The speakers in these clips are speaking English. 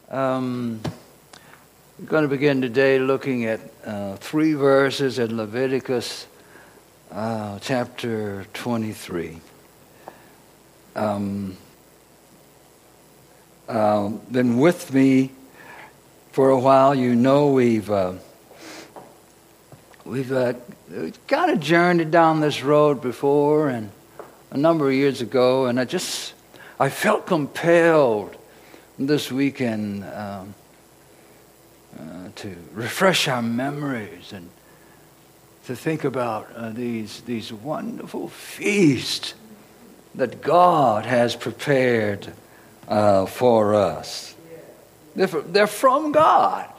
We're going to begin today looking at 3 verses in Leviticus chapter 23. Been with me for a while. You know we've kind of journeyed down this road before, and a number of years ago, and I felt compelled this weekend to refresh our memories and to think about these wonderful feasts that God has prepared for us. They're from God.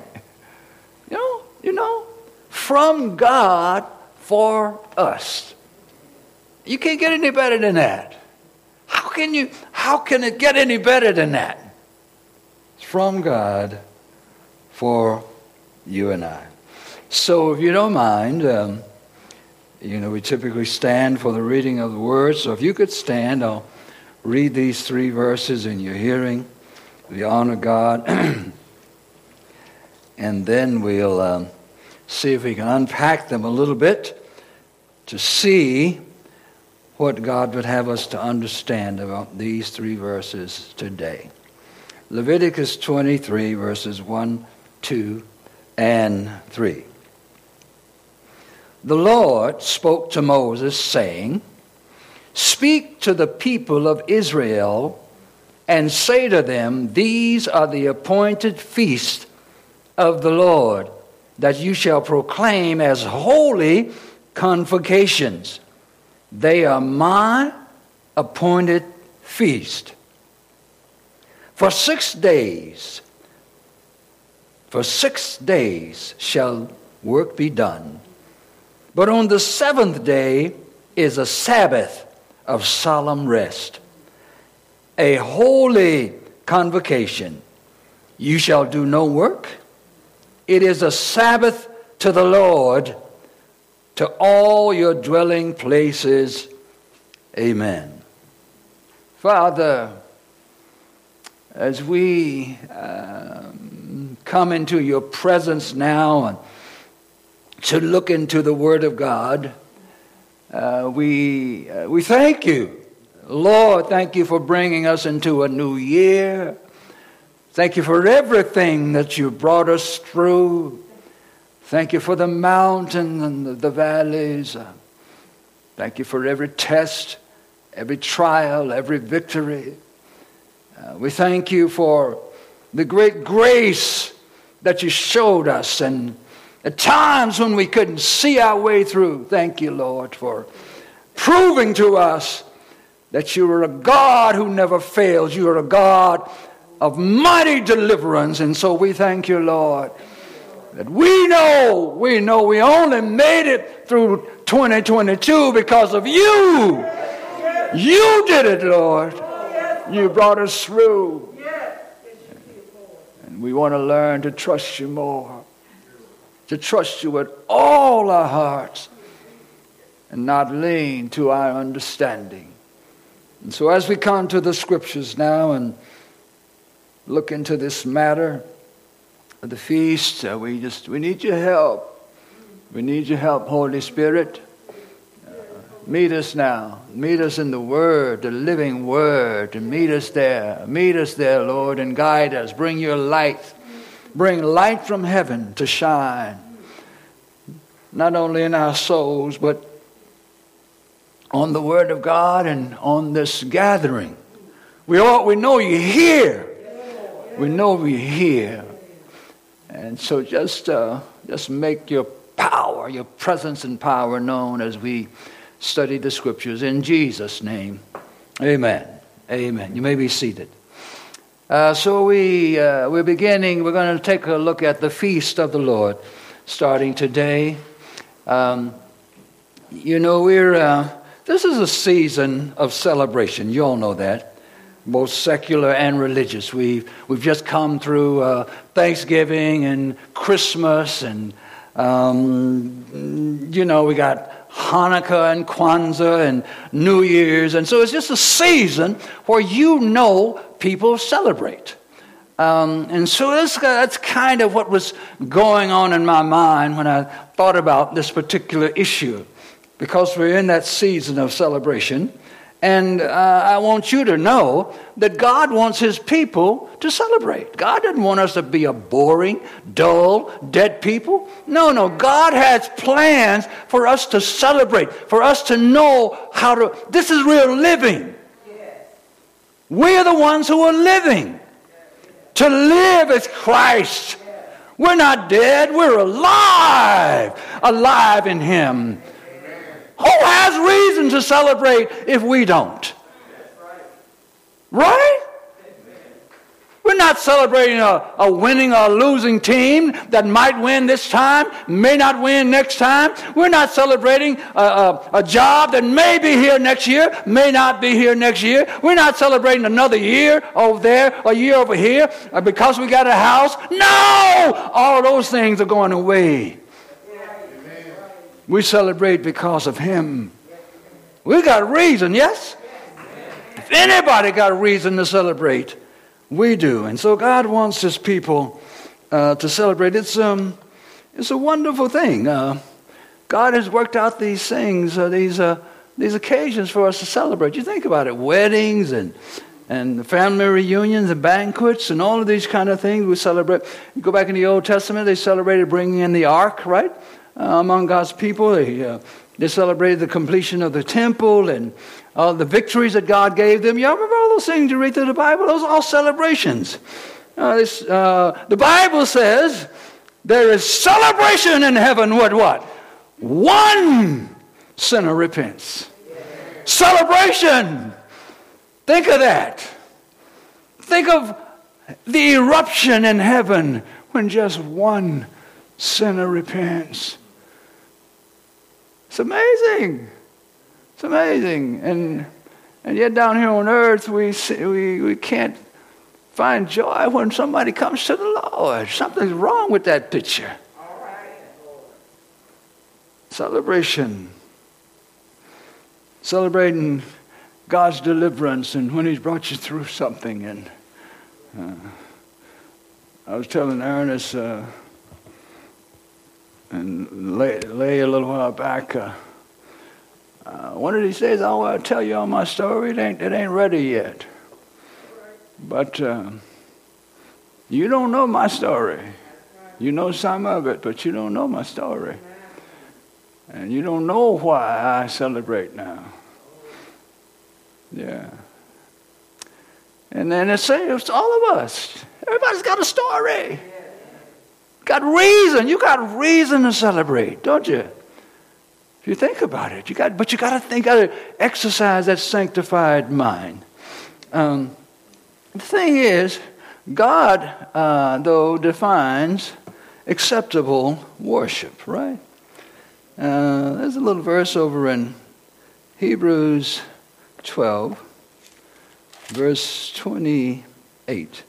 You know, from God for us. You can't get any better than that. How can it get any better than that? It's from God for you and I. So if you don't mind, we typically stand for the reading of the word. So if you could stand, I'll read these 3 verses in your hearing. We honor God. And then we'll see if we can unpack them a little bit to see what God would have us to understand about these 3 verses today. Leviticus 23, verses 1, 2, and 3. The Lord spoke to Moses, saying, "Speak to the people of Israel, and say to them, These are the appointed feasts of the Lord, that you shall proclaim as holy convocations. They are my appointed feast. For 6 days shall work be done. But on the 7th day is a Sabbath of solemn rest, a holy convocation. You shall do no work. It is a Sabbath to the Lord, to all your dwelling places. Amen." Father, as we come into your presence now and to look into the Word of God, we thank you. Lord, thank you for bringing us into a new year. Thank you for everything that you brought us through. Thank you for the mountains and the valleys. Thank you for every test, every trial, every victory. We thank you for the great grace that you showed us, and at times when we couldn't see our way through. Thank you, Lord, for proving to us that you are a God who never fails. You are a God of mighty deliverance. And so we thank you, Lord, that we know we only made it through 2022 because of you. You did it, Lord. You brought us through. And we want to learn to trust you more, to trust you with all our hearts and not lean to our understanding. And so as we come to the scriptures now and look into this matter of the feast, we need your help. We need your help, Holy Spirit. Meet us now. Meet us in the Word, the living Word. And meet us there. Meet us there, Lord, and guide us. Bring your light. Bring light from heaven to shine, not only in our souls, but on the Word of God and on this gathering. We know you're here. We know you're here. And so just make your power, your presence and power known as we study the scriptures. In Jesus' name, amen. Amen. You may be seated. So we're beginning. We're going to take a look at the feast of the Lord, starting today. This is a season of celebration. You all know that, both secular and religious. We've just come through Thanksgiving and Christmas, and we got Hanukkah and Kwanzaa and New Year's. And so it's just a season where people celebrate. And so that's kind of what was going on in my mind when I thought about this particular issue, because we're in that season of celebration. And I want you to know that God wants his people to celebrate. God didn't want us to be a boring, dull, dead people. No. God has plans for us to celebrate, for us to know how to. This is real living. We're the ones who are living. To live is Christ. We're not dead. We're alive. Alive in him. Who has reason to celebrate if we don't? Right? We're not celebrating a winning or losing team that might win this time, may not win next time. We're not celebrating a job that may be here next year, may not be here next year. We're not celebrating another year over there, a year over here, because we got a house. No! All those things are going away. We celebrate because of him. We got a reason, yes? If anybody got a reason to celebrate, we do. And so God wants his people to celebrate. It's a wonderful thing. God has worked out these things, these occasions for us to celebrate. You think about it, weddings and family reunions and banquets and all of these kind of things we celebrate. You go back in the Old Testament, they celebrated bringing in the ark, right? Among God's people. They celebrated the completion of the temple and all the victories that God gave them. You remember all those things you read through the Bible? Those are all celebrations. The Bible says there is celebration in heaven with what? One sinner repents. Celebration. Think of that. Think of the eruption in heaven when just one sinner repents. It's amazing. It's amazing. And yet down here on earth we can't find joy when somebody comes to the Lord. Something's wrong with that picture. All right. Celebration. Celebrating God's deliverance and when he's brought you through something. And I was telling Ernest and lay a little while back. One of these days I want to tell you all my story. It ain't ready yet. But you don't know my story. You know some of it, but you don't know my story. And you don't know why I celebrate now. Yeah. And then it's all of us. Everybody's got a story. Got reason. You got reason to celebrate, don't you? If you think about it, you got to exercise that sanctified mind. The thing is, God, though, defines acceptable worship, right? There's a little verse over in Hebrews 12, verse 28.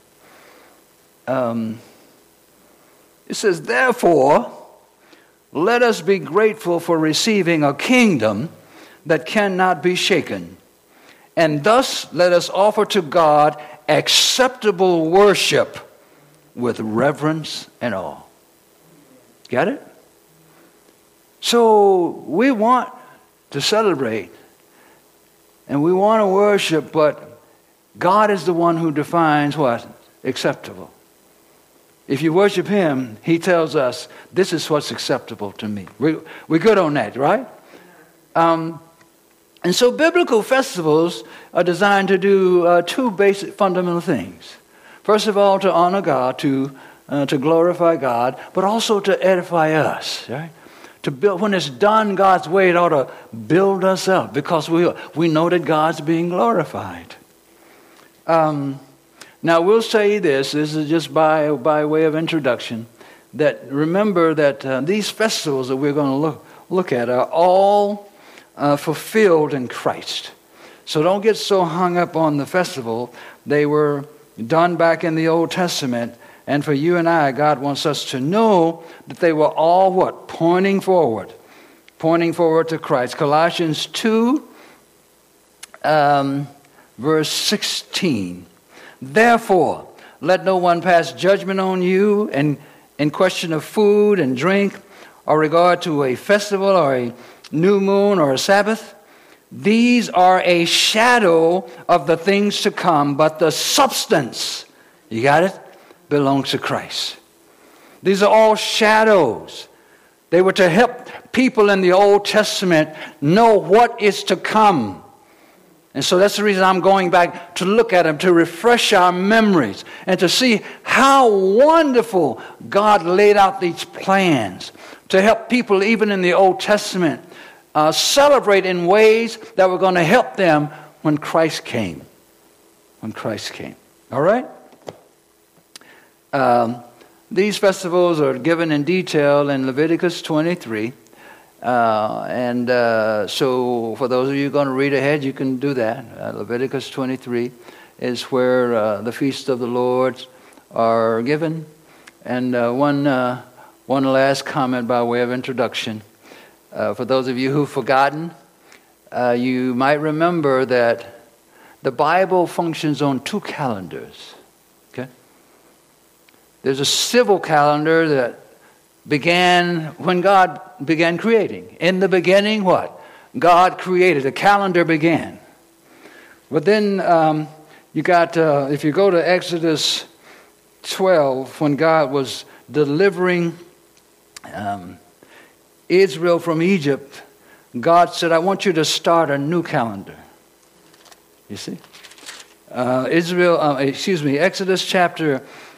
It says, therefore, let us be grateful for receiving a kingdom that cannot be shaken. And thus let us offer to God acceptable worship with reverence and awe. Get it? So we want to celebrate and we want to worship, but God is the one who defines what? Acceptable. If you worship him, he tells us, this is what's acceptable to me. We're good on that, right? And so biblical festivals are designed to do two basic fundamental things. First of all, to honor God, to glorify God, but also to edify us, right? To build, when it's done God's way, it ought to build us up because we know that God's being glorified. Now, we'll say this is just by way of introduction, that remember that these festivals that we're going to look at are all fulfilled in Christ. So don't get so hung up on the festival. They were done back in the Old Testament, and for you and I, God wants us to know that they were all what? Pointing forward to Christ. Colossians 2, verse 16. Therefore, let no one pass judgment on you in question of food and drink, or regard to a festival or a new moon or a Sabbath. These are a shadow of the things to come, but the substance, you got it, belongs to Christ. These are all shadows. They were to help people in the Old Testament know what is to come. And so that's the reason I'm going back to look at them, to refresh our memories and to see how wonderful God laid out these plans to help people even in the Old Testament celebrate in ways that were going to help them when Christ came. When Christ came. All right? These festivals are given in detail in Leviticus 23. So for those of you who are going to read ahead, you can do that. Leviticus 23 is where the feast of the Lord are given. And one last comment by way of introduction. For those of you who've forgotten, you might remember that the Bible functions on two calendars. Okay? There's a civil calendar that began when God began creating. In the beginning, what? God created. A calendar began. But then you got, if you go to Exodus 12, when God was delivering Israel from Egypt, God said, I want you to start a new calendar. You see? Exodus chapter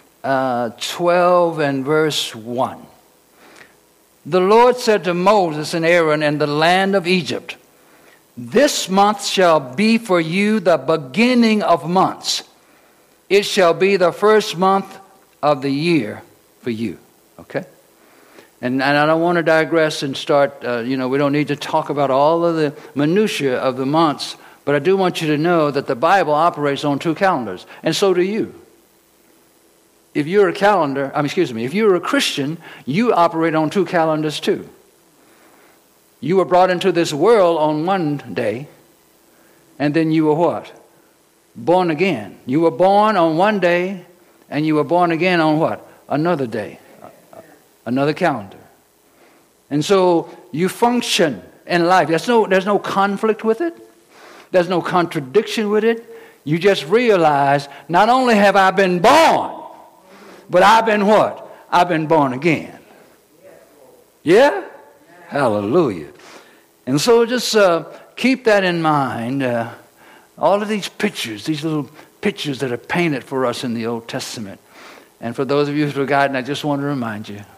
12 and verse 1. The Lord said to Moses and Aaron in the land of Egypt, this month shall be for you the beginning of months. It shall be the first month of the year for you. Okay? And I don't want to digress and start, we don't need to talk about all of the minutiae of the months, but I do want you to know that the Bible operates on two calendars, and so do you. If you're if you're a Christian, you operate on two calendars too. You were brought into this world on one day, and then you were what? Born again. You were born on one day, and you were born again on what? Another day. Another calendar. And so you function in life. There's no conflict with it. There's no contradiction with it. You just realize, not only have I been born, but I've been what? I've been born again. Yeah? Hallelujah. And so just keep that in mind. All of these pictures, these little pictures that are painted for us in the Old Testament. And for those of you who've forgotten, I just want to remind you.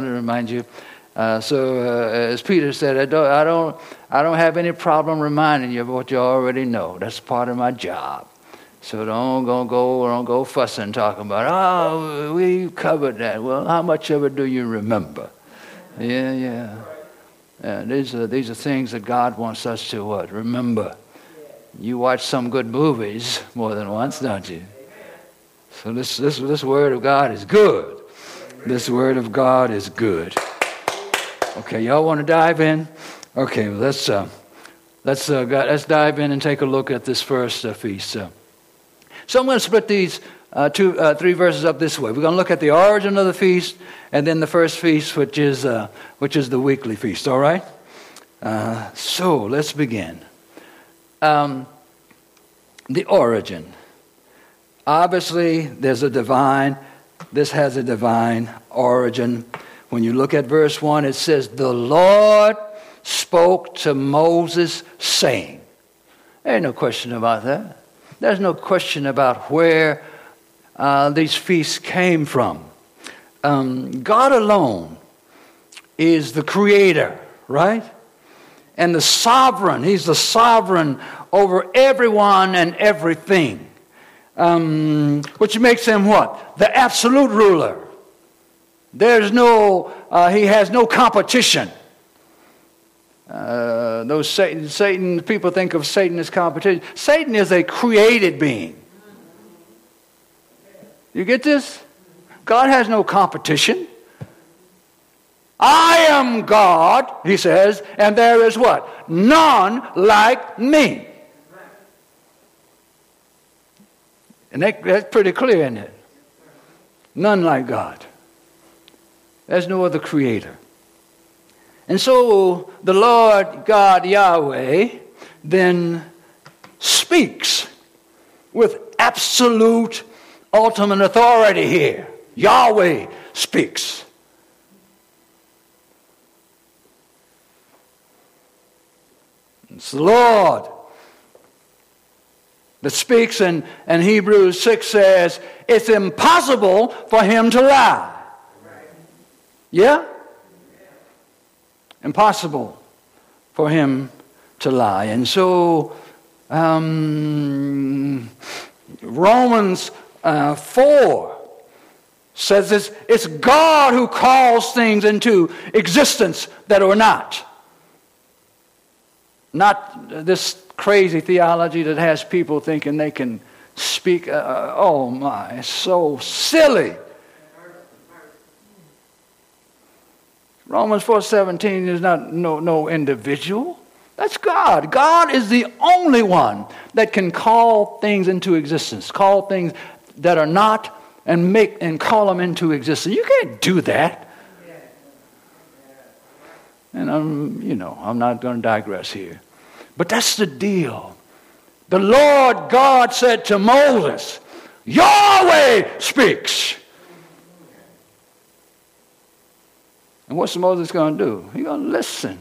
As Peter said, I don't have any problem reminding you of what you already know. That's part of my job. So don't go fussing, talking about, we covered that. Well, how much of it do you remember? Yeah. These are things that God wants us to what? Remember. You watch some good movies more than once, don't you? So this word of God is good. This word of God is good. Okay, y'all want to dive in? Okay, let's dive in and take a look at this first feast. So I'm going to split these three verses up this way. We're going to look at the origin of the feast, and then the first feast, which is the weekly feast. All right. So let's begin. The origin. Obviously, this has a divine origin. When you look at verse 1, it says, the Lord spoke to Moses, saying. There ain't no question about that. There's no question about where these feasts came from. God alone is the creator, right? And the sovereign. He's the sovereign over everyone and everything. Which makes him what? The absolute ruler. He has no competition. Satan, people think of Satan as competition. Satan is a created being. You get this? God has no competition. I am God, he says, and there is what? None like me. And that's pretty clear, isn't it? None like God. There's no other creator. And so the Lord God Yahweh then speaks with absolute ultimate authority here. Yahweh speaks. It's the Lord that speaks, and Hebrews 6 says it's impossible for him to lie. Yeah? Impossible for him to lie. And so Romans 4 says it's God who calls things into existence that are not. Not this crazy theology that has people thinking they can speak. Oh my, so silly. Romans 4:17 is not no individual. That's God. God is the only one that can call things into existence, call things that are not, and call them into existence. You can't do that. And I'm not going to digress here. But that's the deal. The Lord God said to Moses, Yahweh speaks. And what's Moses going to do? He's going to listen.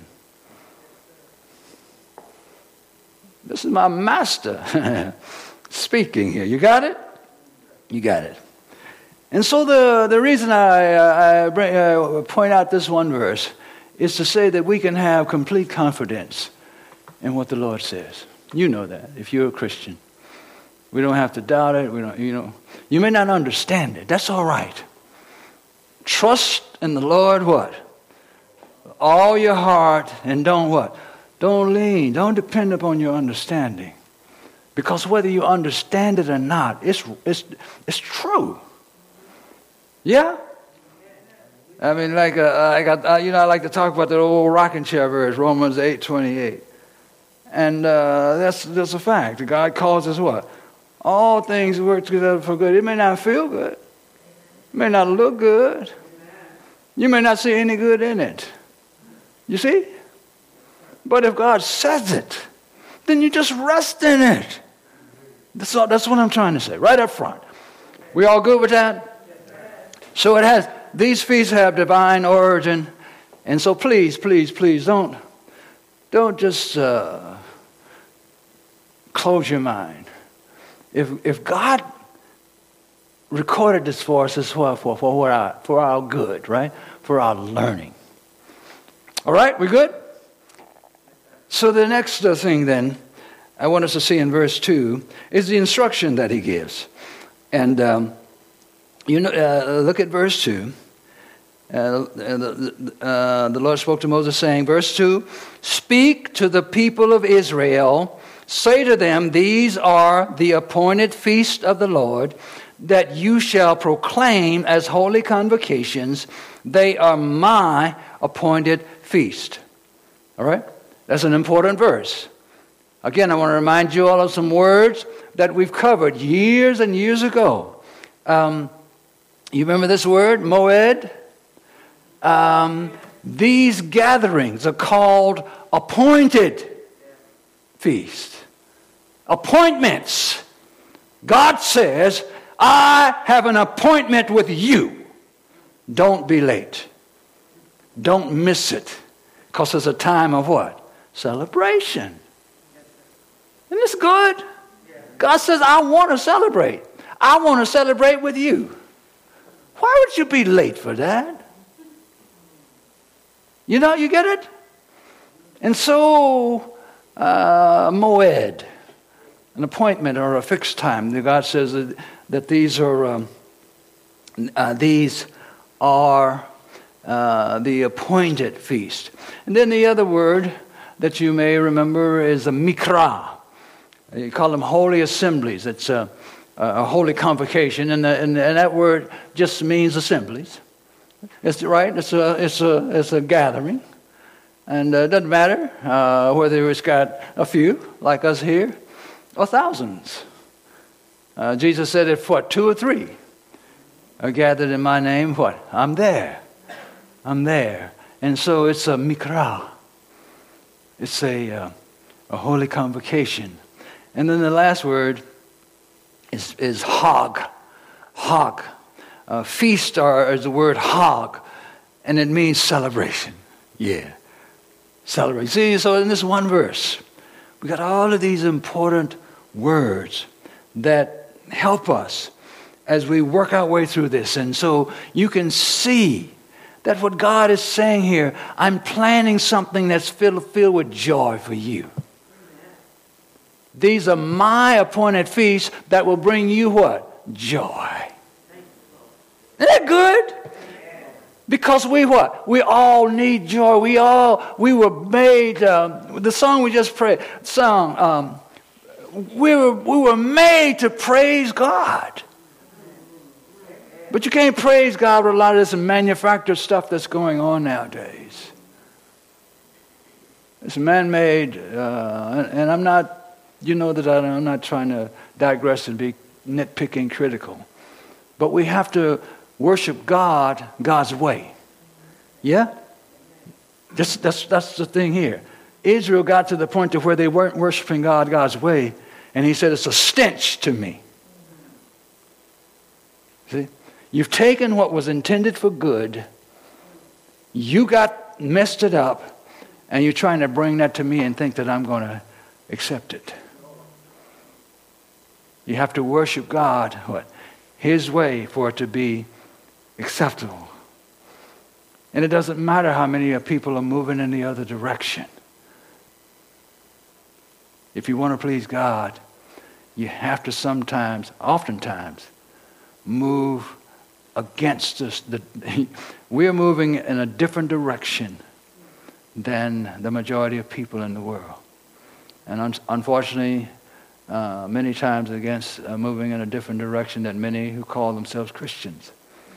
This is my master speaking here. You got it? You got it. And so the reason I point out this one verse is to say that we can have complete confidence in what the Lord says. You know that if you're a Christian. We don't have to doubt it. You may not understand it. That's all right. Trust in the Lord what? All your heart, and don't what? Don't lean. Don't depend upon your understanding. Because whether you understand it or not, it's true. Yeah? I mean, I like to talk about the old rocking chair verse, Romans 8:28. And that's a fact. God calls us what? All things work together for good. It may not feel good. It may not look good. You may not see any good in it. You see? But if God says it, then you just rest in it. That's what I'm trying to say, right up front. We all good with that? So these feasts have divine origin. And so please don't just close your mind. If God recorded this for us, it's for our good, right? For our learning. All right, we good? So the next thing then I want us to see in verse 2 is the instruction that he gives. And look at verse 2. The Lord spoke to Moses saying, verse 2, speak to the people of Israel, say to them, these are the appointed feast of the Lord, that you shall proclaim as holy convocations. They are my appointed feast. All right? That's an important verse. Again, I want to remind you all of some words that we've covered years and years ago. You remember this word, moed? These gatherings are called appointed feast. Appointments. God says, I have an appointment with you. Don't be late. Don't miss it. Because it's a time of what? Celebration. Isn't this good? God says, I want to celebrate. I want to celebrate with you. Why would you be late for that? You get it? And so, moed, an appointment or a fixed time. God says that these are the appointed feast. And then the other word that you may remember is a mikra. You call them holy assemblies. It's a holy convocation, and that word just means assemblies. It's right. It's a gathering, and it doesn't matter whether it's got a few like us here or thousands. Jesus said, "If what 2 or 3 are gathered in my name, what? I'm there. I'm there. And so it's a mikra. It's a holy convocation. And then the last word is hog. Hog. Feast is the word hog. And it means celebration. Yeah. Celebrate. See, so in this one verse, we got all of these important words that help us as we work our way through this. And so you can see that what God is saying here, I'm planning something that's filled with joy for you. These are my appointed feasts that will bring you what? Joy. Isn't that good? Because we what? We all need joy. We were made, the song we just sung, we were made to praise God. But you can't praise God with a lot of this manufactured stuff that's going on nowadays. It's man-made, and I'm not, you know that I'm not trying to digress and be nitpicking critical. But we have to worship God God's way. Yeah? That's the thing here. Israel got to the point to where they weren't worshiping God God's way, and he said, it's a stench to me. See? You've taken what was intended for good, you got messed it up, and you're trying to bring that to me and think that I'm going to accept it. You have to worship God, what? His way for it to be acceptable. And it doesn't matter how many people are moving in the other direction. If you want to please God, you have to oftentimes, move against us. We're moving in a different direction than the majority of people in the world. And unfortunately, many times against moving in a different direction than many who call themselves Christians.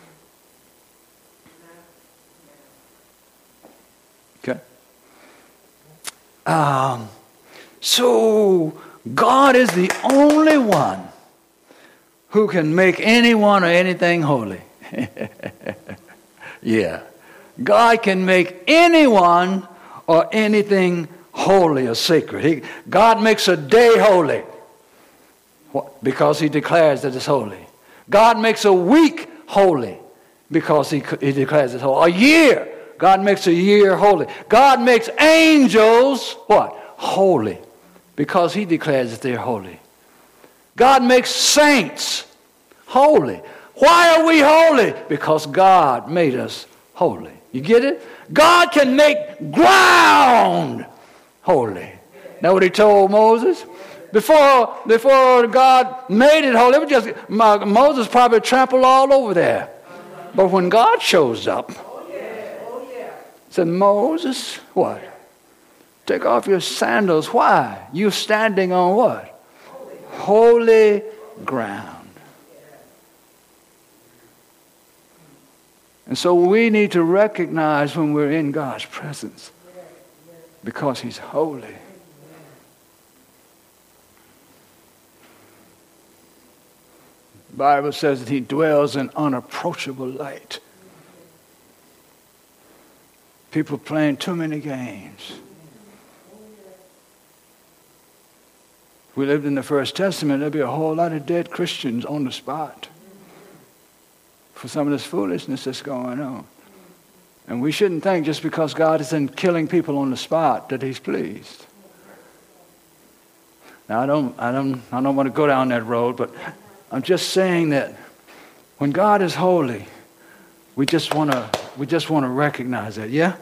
Okay? So, God is the only one who can make anyone or anything holy. Yeah. God can make anyone or anything holy or sacred. God makes a day holy because he declares that it's holy. God makes a week holy because he declares it's holy. A year, God makes a year holy. God makes angels, what? Holy because he declares that they're holy. God makes saints holy. Why are we holy? Because God made us holy. You get it? God can make ground holy. Know what he told Moses? Before God made it holy, Moses probably trampled all over there. But when God shows up, said, Moses, what? Take off your sandals. Why? You're standing on what? Holy ground. And so we need to recognize when we're in God's presence because he's holy. The Bible says that he dwells in unapproachable light. People playing too many games. If we lived in the First Testament, there'd be a whole lot of dead Christians on the spot for some of this foolishness that's going on. And we shouldn't think just because God isn't killing people on the spot that he's pleased. Now I don't want to go down that road, but I'm just saying that when God is holy, we just want to recognize that, yeah?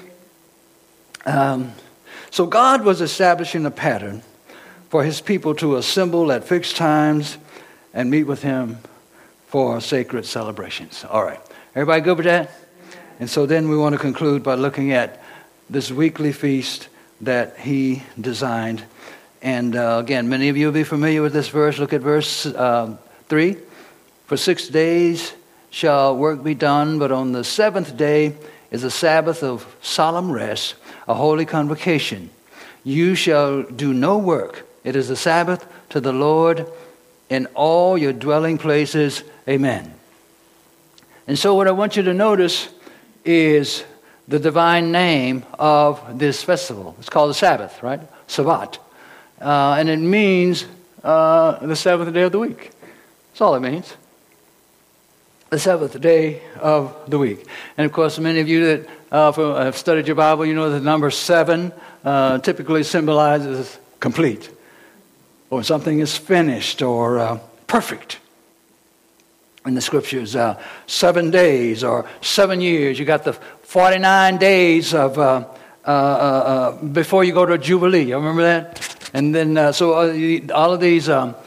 So God was establishing a pattern for his people to assemble at fixed times and meet with him for sacred celebrations. All right. Everybody good with that? And so then we want to conclude by looking at this weekly feast that he designed. And again, many of you will be familiar with this verse. Look at verse 3. For 6 days shall work be done, but on the seventh day is a Sabbath of solemn rest, a holy convocation. You shall do no work. It is a Sabbath to the Lord in all your dwelling places. Amen. And so what I want you to notice is the divine name of this festival. It's called the Sabbath, right? Sabbat. And it means the seventh day of the week. That's all it means. The seventh day of the week. And of course, many of you that have studied your Bible, you know the number 7 typically symbolizes complete. Or something is finished or perfect. In the scriptures, 7 days or 7 years. You got the 49 days of before you go to a Jubilee. You remember that? And then all of these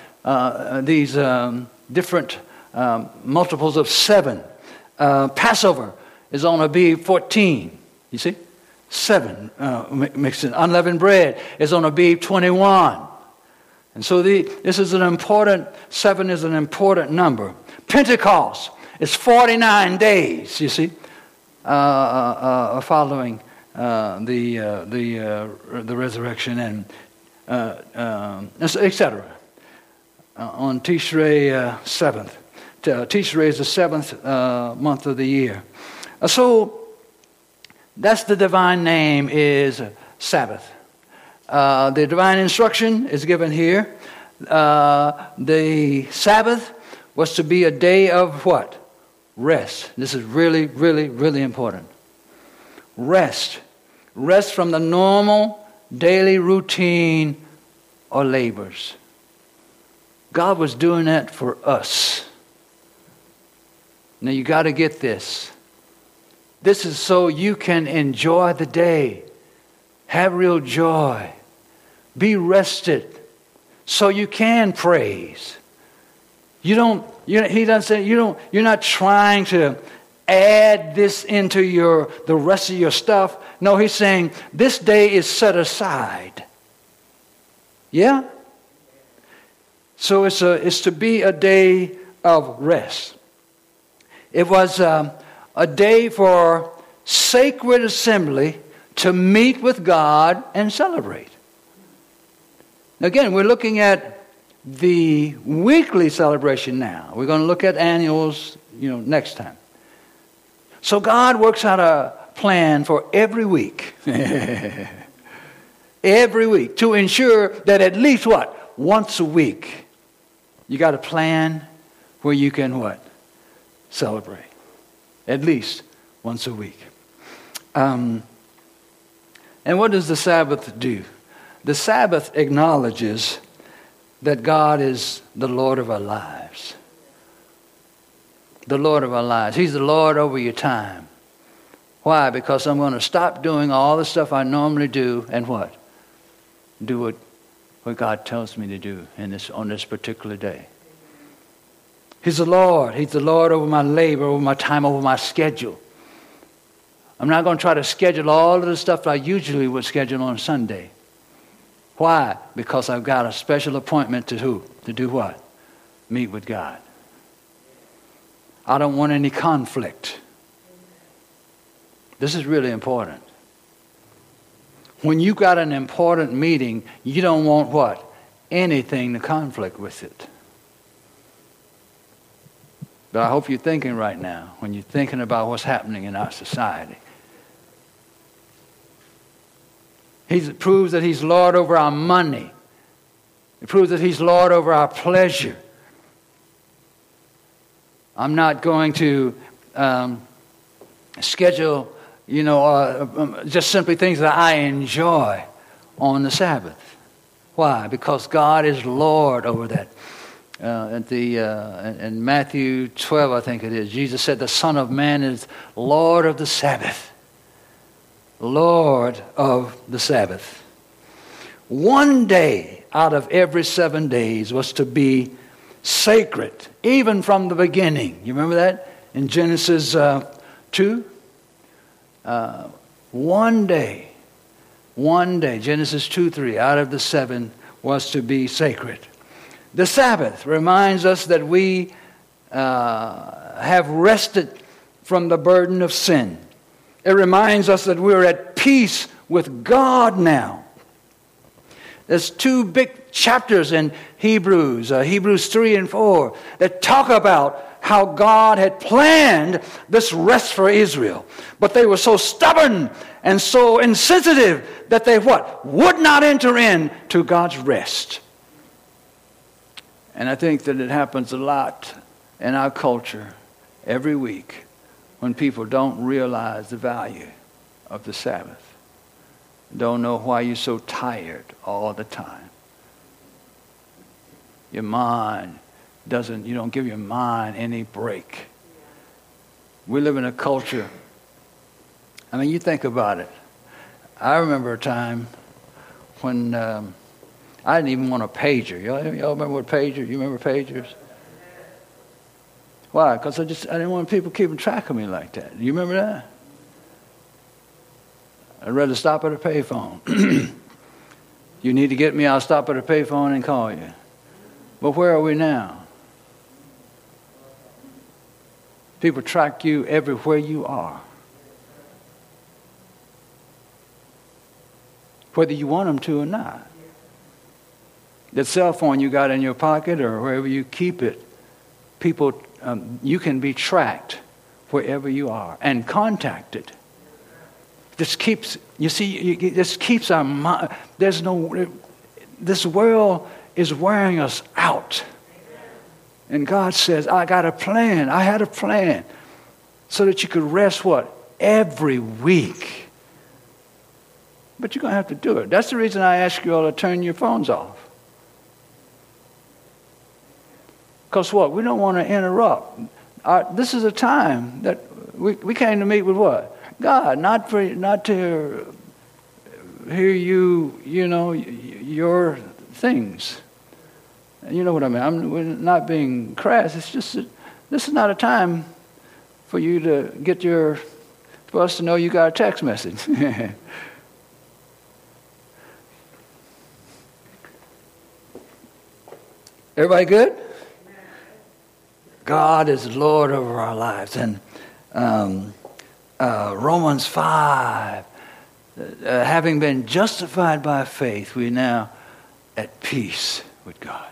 different multiples of 7. Passover is on Abib 14. You see? 7 mixed in. Unleavened bread is on Abib 21. And so this is an important, 7 is an important number. Pentecost is 49 days, you see, following the resurrection and etc. On Tishrei 7th. Tishrei is the 7th month of the year. So that's the divine name is Sabbath. The divine instruction is given here. The Sabbath was to be a day of what? Rest. This is really, really, really important. Rest. Rest from the normal daily routine or labors. God was doing that for us. Now you got to get this. This is so you can enjoy the day. Have real joy. Be rested so you can praise. He doesn't say you're not trying to add this into the rest of your stuff. No, he's saying this day is set aside. Yeah? So it's to be a day of rest. It was a day for sacred assembly to meet with God and celebrate. Again, we're looking at the weekly celebration now. We're going to look at annuals, next time. So God works out a plan for every week. Every week. To ensure that at least what? Once a week. You got a plan where you can what? Celebrate. At least once a week. And what does the Sabbath do? The Sabbath acknowledges that God is the Lord of our lives. The Lord of our lives. He's the Lord over your time. Why? Because I'm going to stop doing all the stuff I normally do and what? Do what God tells me to do on this particular day. He's the Lord. He's the Lord over my labor, over my time, over my schedule. I'm not going to try to schedule all of the stuff I usually would schedule on Sunday. Why? Because I've got a special appointment to who? To do what? Meet with God. I don't want any conflict. This is really important. When you've got an important meeting, you don't want what? Anything to conflict with it. But I hope you're thinking right now, when you're thinking about what's happening in our society. It proves that He's Lord over our money. It proves that He's Lord over our pleasure. I'm not going to schedule, just simply things that I enjoy on the Sabbath. Why? Because God is Lord over that. In Matthew 12, I think it is, Jesus said the Son of Man is Lord of the Sabbath. Lord of the Sabbath. One day out of every 7 days was to be sacred, even from the beginning. You remember that in Genesis 2? One day, Genesis 2:3, out of the 7 was to be sacred. The Sabbath reminds us that we have rested from the burden of sin. It reminds us that we're at peace with God now. There's 2 big chapters in Hebrews 3 and 4, that talk about how God had planned this rest for Israel. But they were so stubborn and so insensitive that they what? Would not enter into God's rest. And I think that it happens a lot in our culture every week when people don't realize the value of the Sabbath. Don't know why you're so tired all the time. Your mind you don't give your mind any break. We live in a culture, I mean, you think about it. I remember a time when I didn't even want a pager. Y'all remember what pager? You remember pagers? Why? Because I didn't want people keeping track of me like that. You remember that? I'd rather stop at a payphone. You need to get me, I'll stop at a payphone and call you. But where are we now? People track you everywhere you are. Whether you want them to or not. The cell phone you got in your pocket or wherever you keep it, people, you can be tracked wherever you are and contacted. This keeps our mind. This world is wearing us out. And God says, I had a plan so that you could rest what? Every week. But you're going to have to do it. That's the reason I ask you all to turn your phones off. Because what? We don't want to interrupt. This is a time that we came to meet with what? God, not to hear your things. You know what I mean? We're not being crass. It's just that this is not a time for you to for us to know you got a text message. Everybody good? God is Lord over our lives. And Romans 5, having been justified by faith, we're now at peace with God.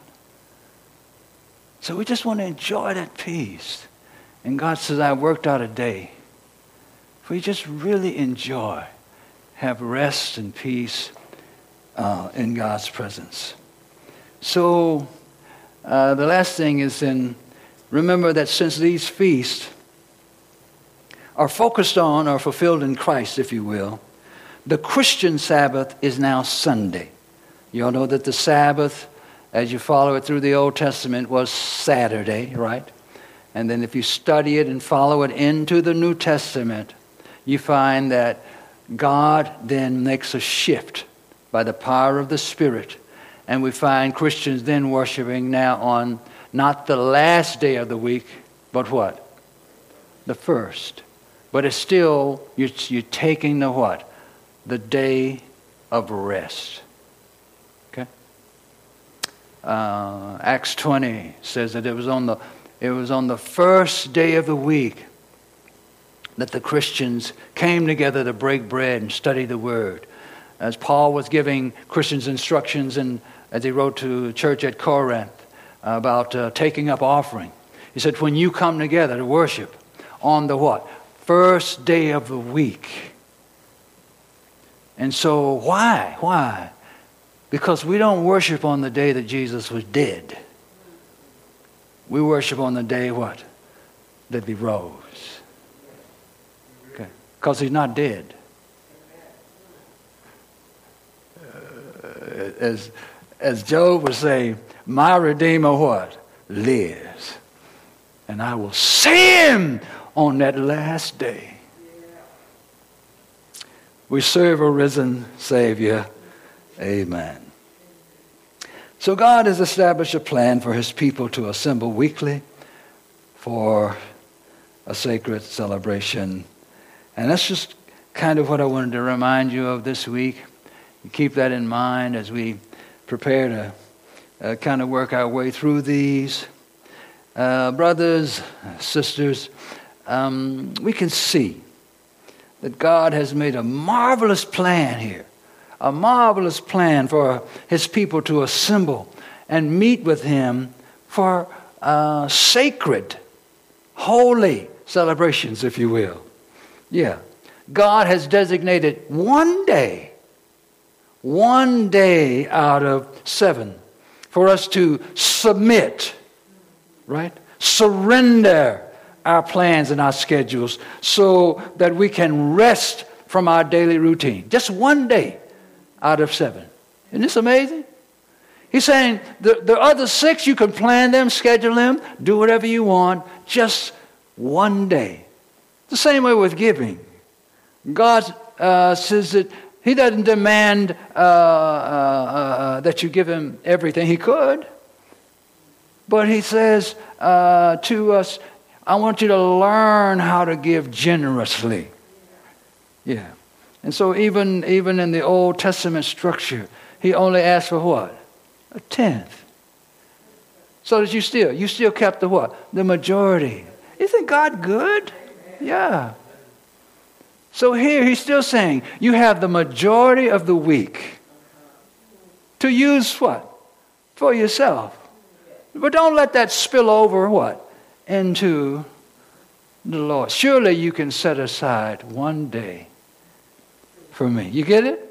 So we just want to enjoy that peace. And God says, I worked out a day. We just really enjoy, have rest and peace in God's presence. So the last thing is then, remember that since these feasts are focused on or fulfilled in Christ, if you will, the Christian Sabbath is now Sunday. You all know that the Sabbath, as you follow it through the Old Testament, was Saturday, right? And then if you study it and follow it into the New Testament, you find that God then makes a shift by the power of the Spirit. And we find Christians then worshiping now on not the last day of the week, but what? The first. But it's still, you're taking the what? The day of rest. Okay? Acts 20 says that it was on the first day of the week that the Christians came together to break bread and study the Word. As Paul was giving Christians instructions, and as he wrote to the church at Corinth about taking up offering, he said, when you come together to worship on the what? First day of the week. And so why? Why? Because we don't worship on the day that Jesus was dead. We worship on the day what? That he rose. Okay. Because he's not dead. As Job would say, my Redeemer what? Lives. And I will see him on that last day. We serve a risen Savior. Amen. So God has established a plan for his people to assemble weekly for a sacred celebration. And that's just kind of what I wanted to remind you of this week. Keep that in mind as we prepare to kind of work our way through these. Brothers, sisters, we can see that God has made a marvelous plan here. A marvelous plan for his people to assemble and meet with him for sacred holy celebrations, if you will. Yeah. God has designated one day out of 7, for us to submit, right? Surrender our plans and our schedules so that we can rest from our daily routine. Just one day out of 7. Isn't this amazing? He's saying the other 6, you can plan them, schedule them, do whatever you want, just one day. The same way with giving. God says that He doesn't demand that you give Him everything. He could. But He says to us, I want you to learn how to give generously. Yeah. And so even in the Old Testament structure, He only asked for what? A 10th. So that you still kept the what? The majority. Isn't God good? Yeah. So here He's still saying, you have the majority of the week to use what? For yourself. But don't let that spill over what? Into the Lord. Surely you can set aside one day for me. You get it?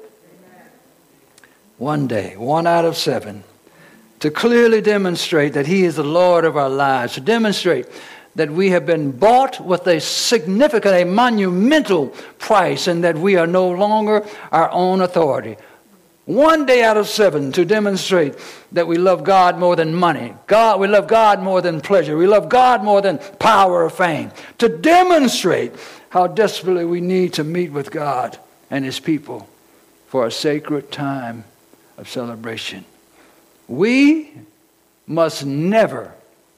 One day, 1 out of 7. To clearly demonstrate that He is the Lord of our lives. To demonstrate that we have been bought with a significant, a monumental price, and that we are no longer our own authority. 1 day out of 7 to demonstrate that we love God more than money. We love God more than pleasure. We love God more than power or fame. To demonstrate how desperately we need to meet with God and His people for a sacred time of celebration. We must never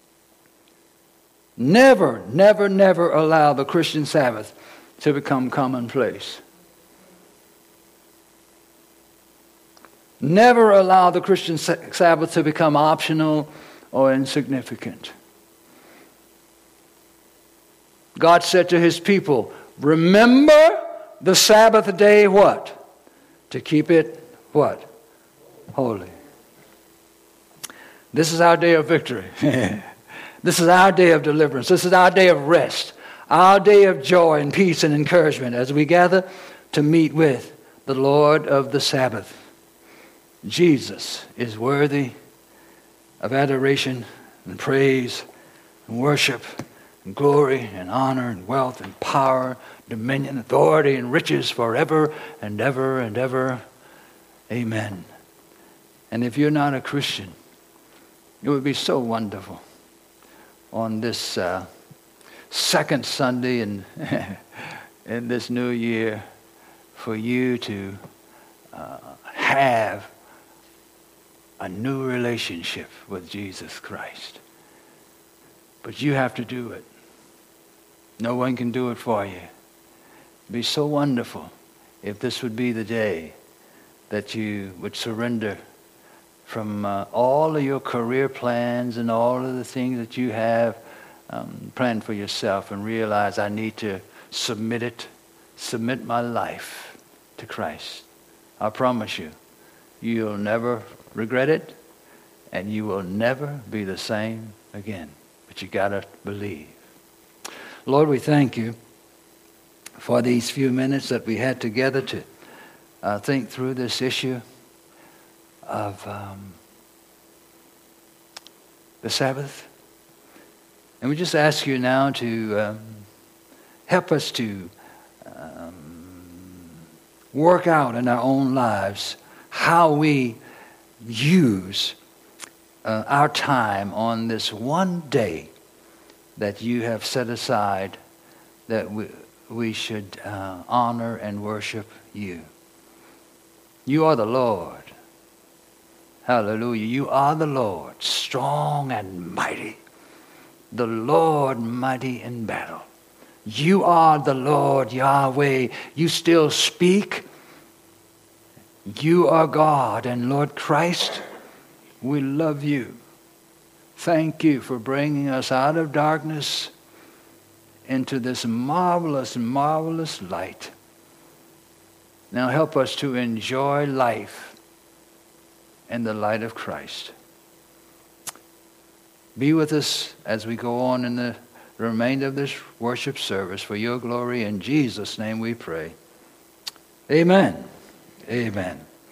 allow the Christian Sabbath to become commonplace. Never allow the Christian Sabbath to become optional or insignificant. God said to His people, remember the Sabbath day what? To keep it what? Holy. This is our day of victory. This is our day of deliverance. This is our day of rest. Our day of joy and peace and encouragement as we gather to meet with the Lord of the Sabbath. Jesus is worthy of adoration and praise and worship and glory and honor and wealth and power, dominion, authority and riches forever and ever and ever. Amen. And if you're not a Christian, it would be so wonderful on this second Sunday in this new year for you to have a new relationship with Jesus Christ. But you have to do it. No one can do it for you. It'd be so wonderful if this would be the day that you would surrender from all of your career plans and all of the things that you have planned for yourself and realize I need to submit my life to Christ. I promise you, you'll never regret it and you will never be the same again. But you got to believe. Lord, we thank you for these few minutes that we had together to think through this issue of the Sabbath. And we just ask you now to help us to work out in our own lives how we use our time on this one day that you have set aside that we should honor and worship you. You are the Lord. Hallelujah. You are the Lord, strong and mighty. The Lord mighty in battle. You are the Lord Yahweh. You still speak. You are God. And Lord Christ, we love you. Thank you for bringing us out of darkness into this marvelous, marvelous light. Now help us to enjoy life in the light of Christ. Be with us as we go on in the the remainder of this worship service for your glory. In Jesus' name we pray. Amen. Amen.